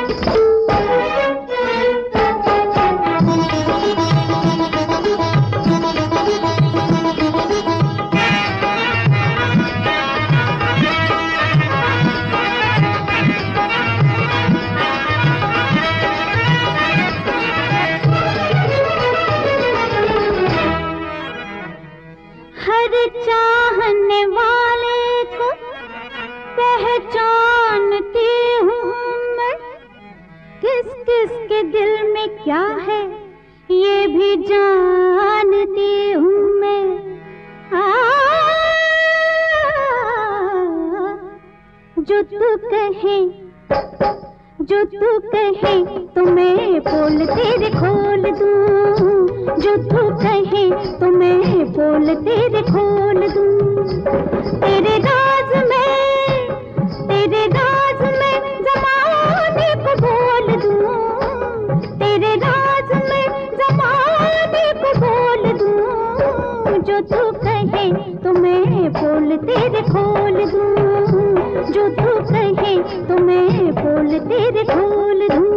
हर चाहने वाले को पहचानती हूँ मैं, किस किस के दिल में क्या है ये भी जानती हूँ मैं। जो तू कहे, जो तू कहे तो मैं पोल तेरे खोल दूँ, जो तू कहे तो मैं पोल तेरे खोल दूँ। तेरे राज में ज़माने को बोल दूँ, तेरे राज में ज़माने को बोल दूँ। जो तू कहे तो मैं पोल तेरे खोल दूँ, जो तू कहे तो मैं पोल तेरे खोल दूँ।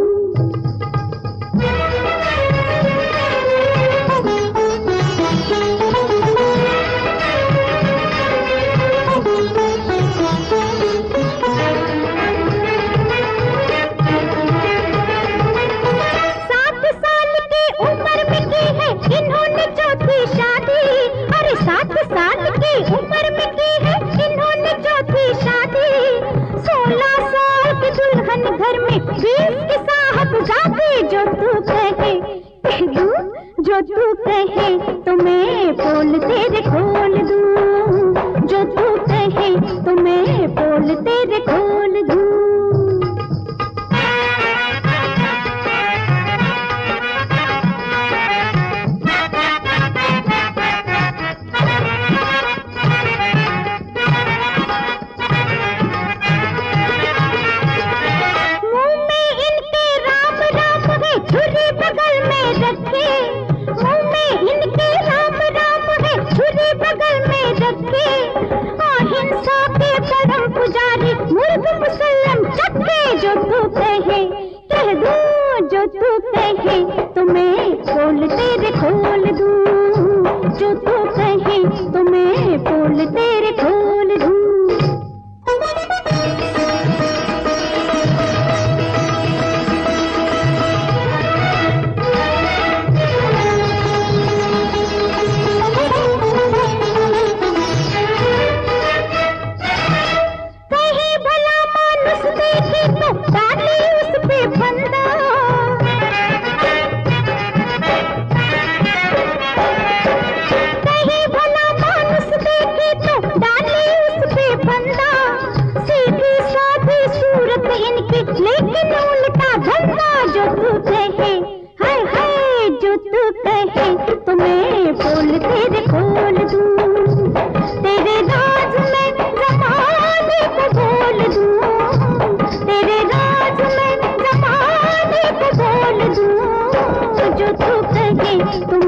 घर में 20 की साहबजादी, जो तू कहे कह दूं, जो तू कहे तो मैं पोल तेरे खोल दूं, जो तू कहे तो मैं पोल तेरे खोल दूं। मुसल्लम चक्के, जो तू कहे कह दूं, जो तू कहे तो मैं पोल तेरे खोल दूं, जो तू कहे तो मैं पोल तेरे खोल दूं। लेकिन उल्टा धंधा, जो तू कहे हाय हाय, जो तू कहे तो मैं पोल तेरे खोल दूं, तेरे राज में ज़माने को बोल दूं, तेरे राज में ज़माने को बोल दूं। जो तू कहे तो